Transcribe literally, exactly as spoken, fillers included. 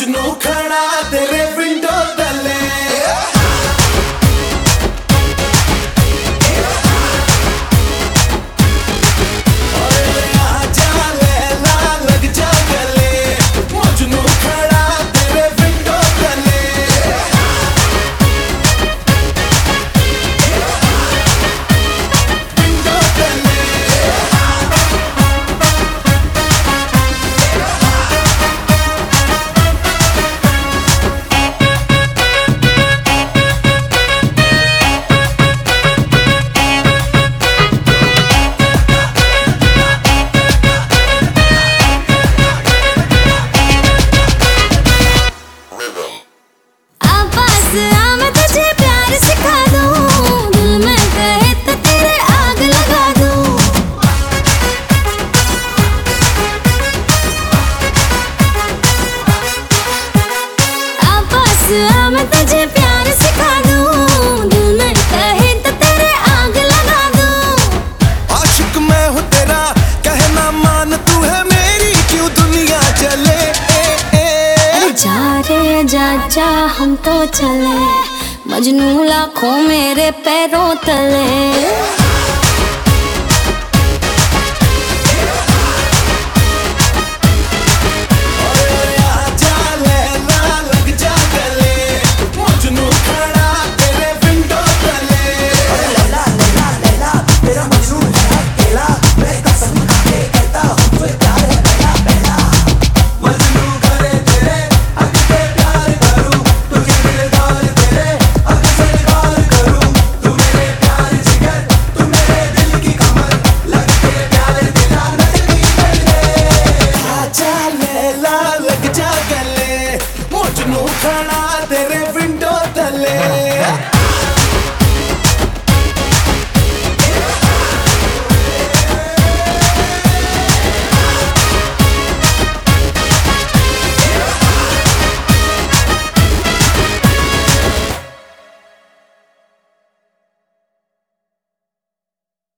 मजनू खड़ा तेरे विंडो तले। मैं तुझे प्यार सिखा दूं, दिल में कहे तो तेरे आग लगा दूं। आशिक मैं हूँ तेरा, कहना मान तू है मेरी, क्यों दुनिया चले। ए, ए। जा रे जा जा हम तो चले, मजनू लाखों मेरे पैरों तले।